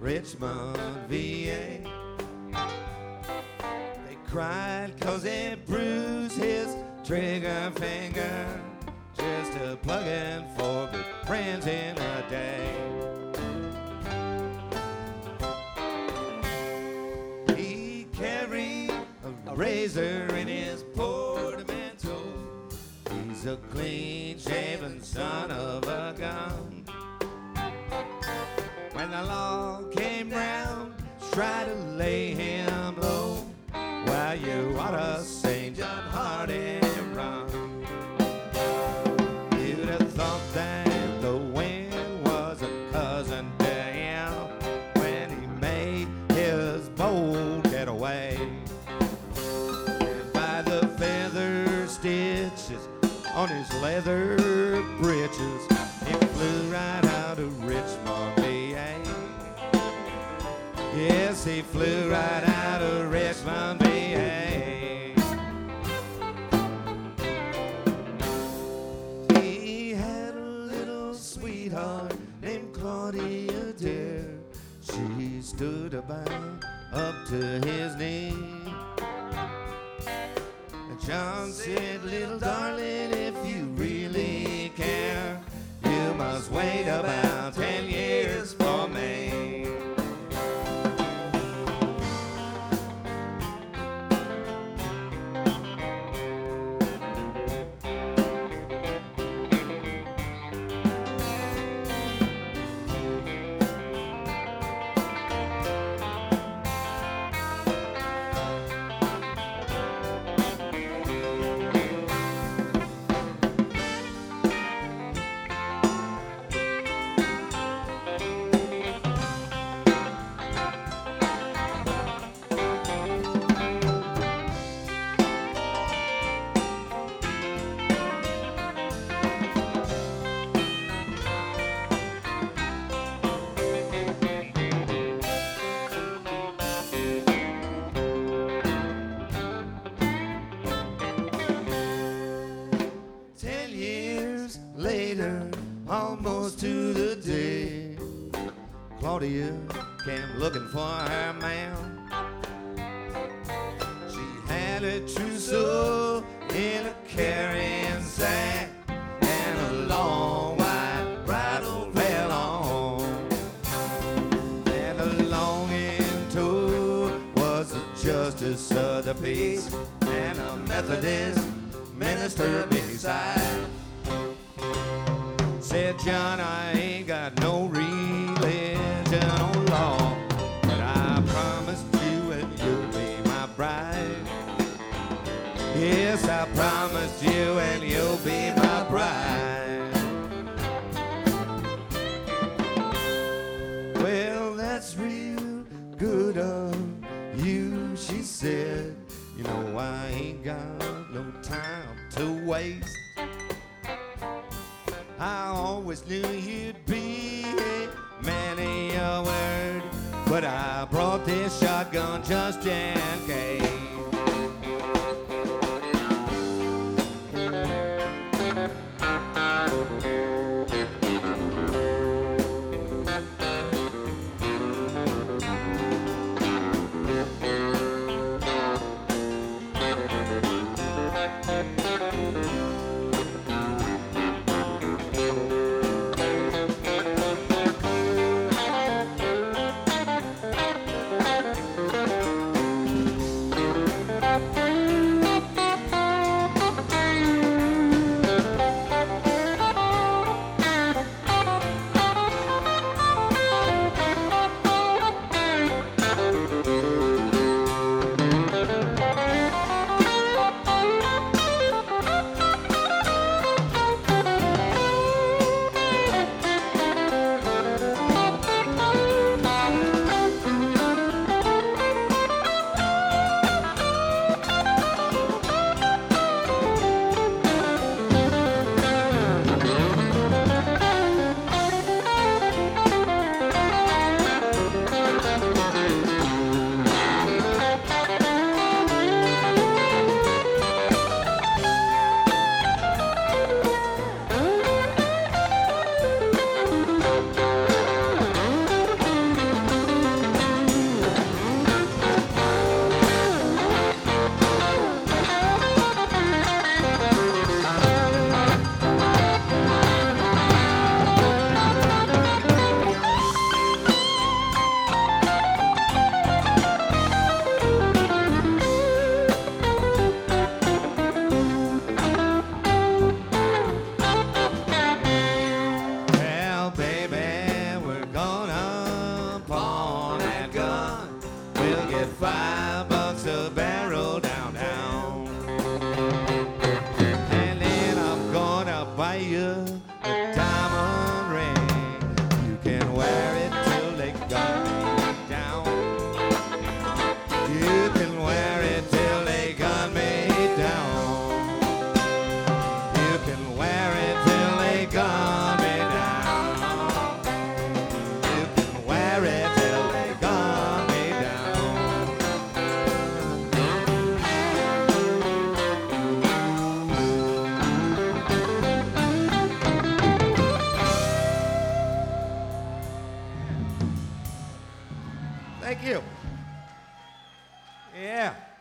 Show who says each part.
Speaker 1: Richmond, VA. They cried 'cause it bruised his trigger finger, just a plug-in for good friends in a day. He carried a razor in his portmanteau. He's a clean-shaven son of a gun. When the law came round, tried to lay him low. Well, you oughta sing John Hardy run. You'd have thought that the wind was a cousin to him when he made his bold getaway. And by the feather stitches on his leather breeches, he flew right out of Richmond, VA. Yes, he flew right out of Richmond, VA. He had a little sweetheart named Claudia Dare. She stood about up to his knee. And John said, little darling, if you really care, you must wait about 10 years for me. Later, almost to the day, Claudia came looking for her man. She had a trousseau in a carrying sack and a long white bridle veil on. And along in tow was the justice of the peace and a Methodist minister beside. Said, John, I ain't got no religion or law, but I promised you and you'll be my bride. Yes, I promised you and you'll be my bride. Well, that's real good of you, she said. You know, I ain't got no time to waste. I always knew you'd be a man of your word, but I brought this shotgun just in case. $5 a barrel downtown. And then I'm gonna buy you a diamond ring. You can wear it till they gun me down. You can wear it till they gun me down. You can wear it till they gun me down. You can wear it till they gun me down. Thank you. Yeah.